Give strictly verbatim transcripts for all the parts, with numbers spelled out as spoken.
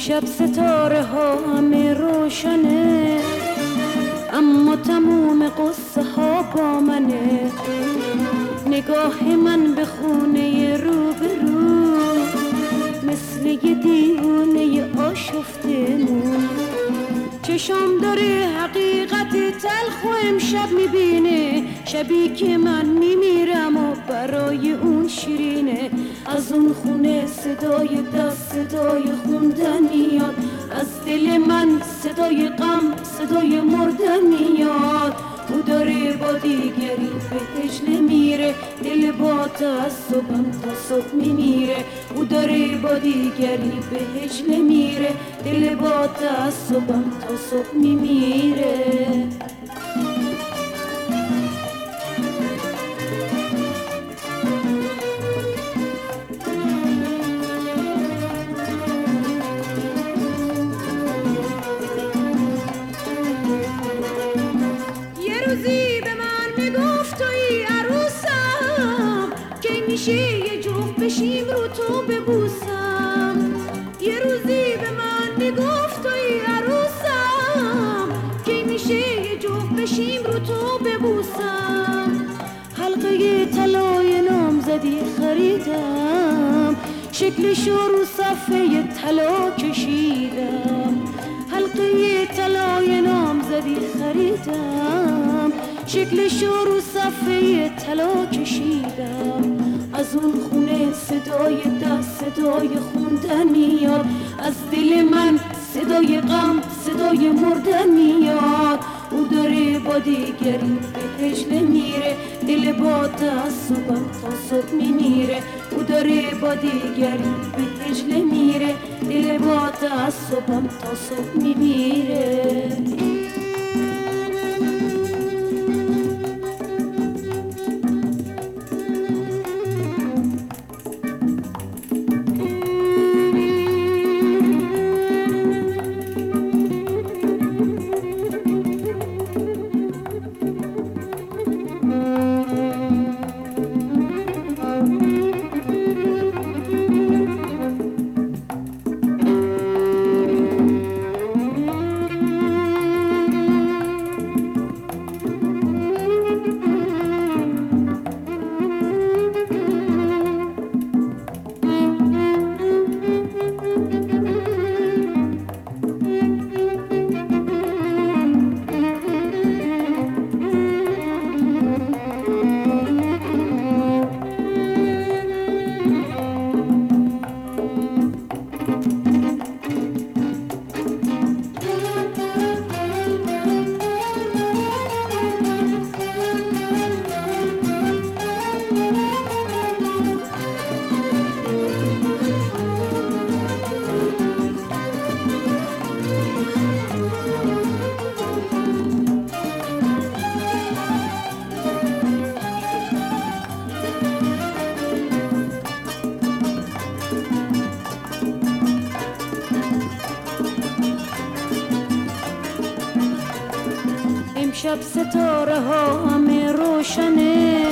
امشب ستاره ها همه روشنه، اما تموم قصه ها با منه. نگاه من به خونه رو به رو، مثل یه دیوونه آشفته مون. چشم داره حقیقت تلخ و امشب میبینه، شبی که من میمیرم و برای اون شیرینه. از اون خونه صدای دست صدای خوندن میاد، از دل من صدای غم صدای مردن میاد. او داره با دیگری به هجله میره، دل با تعصبم تا صبح میمیره. او داره با دیگری به هجله میره، دل با تعصبم تا صبح میمیره. میشه یه جفت بشیم رو تو ببوسم. یه روزی به من میگفت توی عروسم، که میشه یه جفت بشیم رو تو ببوسم. حلقه طلای نامزدی خریدم، شکلشو رو صفحه طلا کشیدم. حلقه طلای نامزدی خریدم، شکلشو رو صفحه طلا کشیدم. از اون خونه صدای دست صدای خوندن میاد، از دل من صدای غم صدای مردن میاد. او داره با دیگری به هجله میره، دل با تعصبم تا صبح میمیره. او داره با دیگری به هجله میره، دل با تعصبم تا صبح میمیره. امشب ستاره ها همه روشنه،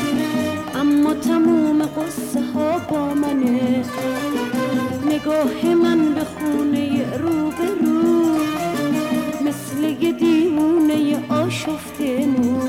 اما تموم قصه ها با منه. نگاه من به خونه رو به رو، مثل یه دیوونه آشفته مون.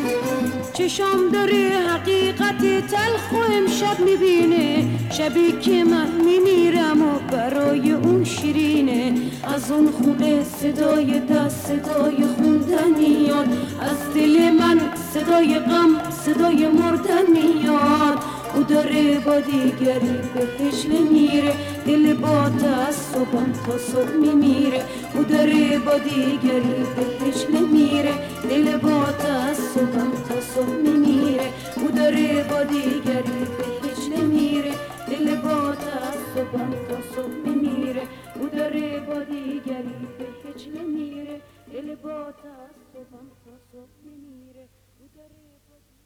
چشم داره حقیقت تلخ و امشب میبینه، شبی که من میمیرم و برای اون شیرینه. از اون خونه صدای دست صدای خوندن میاد، از دل من صدای غم صدای مردن میاد. او داره با دیگری به هجله میره، دل با تعصبم تا صبح میمیره. او داره با دیگری به هجله میره، دل با تعصبم تا صبح میمیره. او داره با دیگری به هجله میره، دل با تعصبم تا صبح میمیره. او داره با دیگری به هجله میره، دل با تعصبم تا صبح میمیره. او داره با